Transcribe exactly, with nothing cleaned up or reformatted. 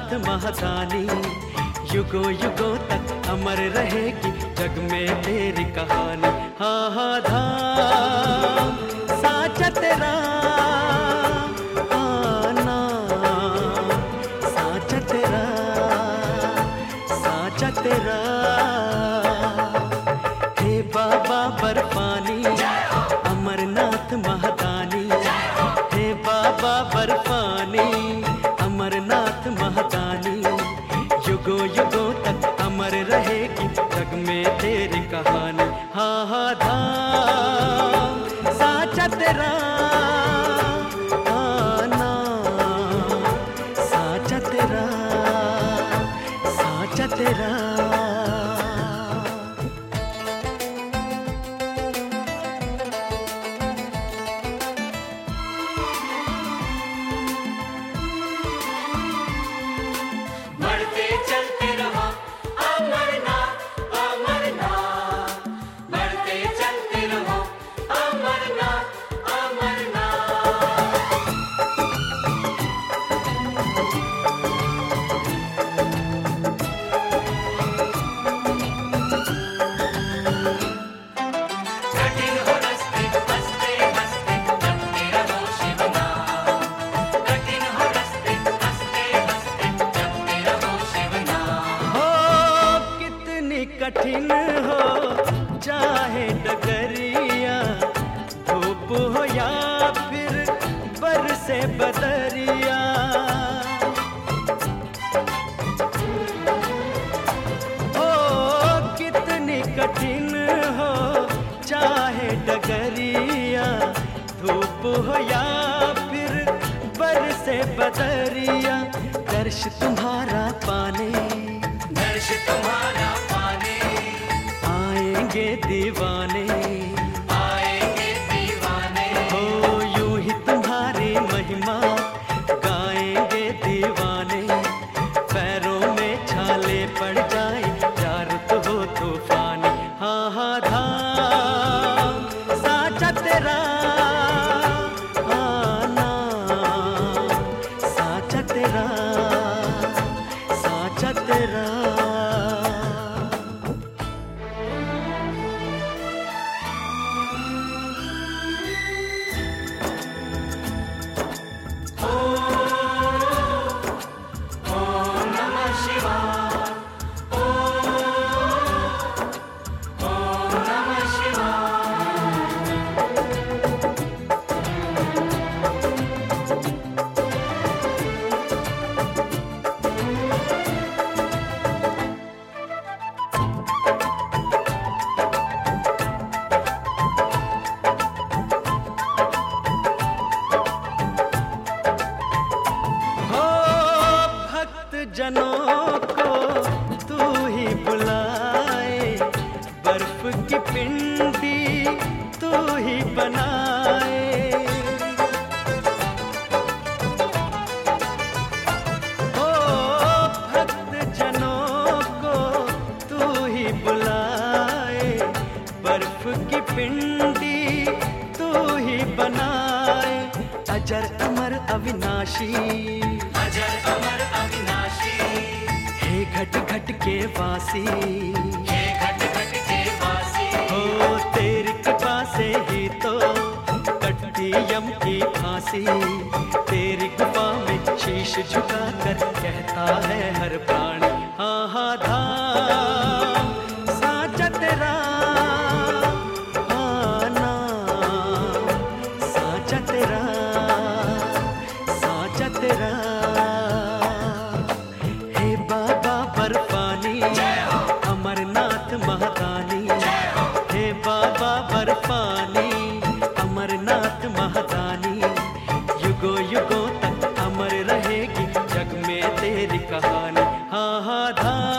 नाथ महादानी, युगों युगों तक अमर रहेगी जग में तेरी कहानी। हा हा धाम साचा तेरा आना, साचा तेरा, साचा तेरा। हे बाबा बर्फानी अमरनाथ महादानी, हे बाबा बर्फानी अमरनाथ महादानी, युगों युगों तक अमर रहेगी जग में तेरी कहानी। हा हा धाम साचा तेरा आना, साचा तेरा, साचा तेरा। कठिन हो चाहे डगरिया, धूप हो या फिर बरसे बदरिया, ओ कितनी कठिन हो चाहे डगरिया, धूप हो या फिर बरसे बदरिया, दर्श तुम्हारा पाने, दर्श तुम्हारा आएंगे दीवाने, आएंगे दीवाने, हो यूं ही तुम्हारी महिमा गाएंगे दीवाने, पैरों में छाले पड़ जाए जारत हो तूफानी। हा हा धाम साचा तेरा आना, साचा तेरा, साचा तेरा। जनों को तू ही बुलाए, बर्फ की पिंडी तू ही बनाए, ओ भक्त जनों को तू ही बुलाए, बर्फ की पिंडी तू ही बनाए, अजर अमर अविनाशी, अजर अमर अविनाशी, हे घट घट के वासी, हे घट घट के वासी, हो तेरी कृपा से ही तो कटती यम की फांसी, तेरी गुफा में शीश झुकाकर कहता है हर प्राणी। हा हा धाम साचा तेरा आना, साचा तेरा, साचा तेरा। हे बाबा बर्फानी अमरनाथ महादानी, हे बाबा बर्फानी अमरनाथ महादानी, युगों युगों तक अमर रहेगी जग में तेरी कहानी। हा हा धाम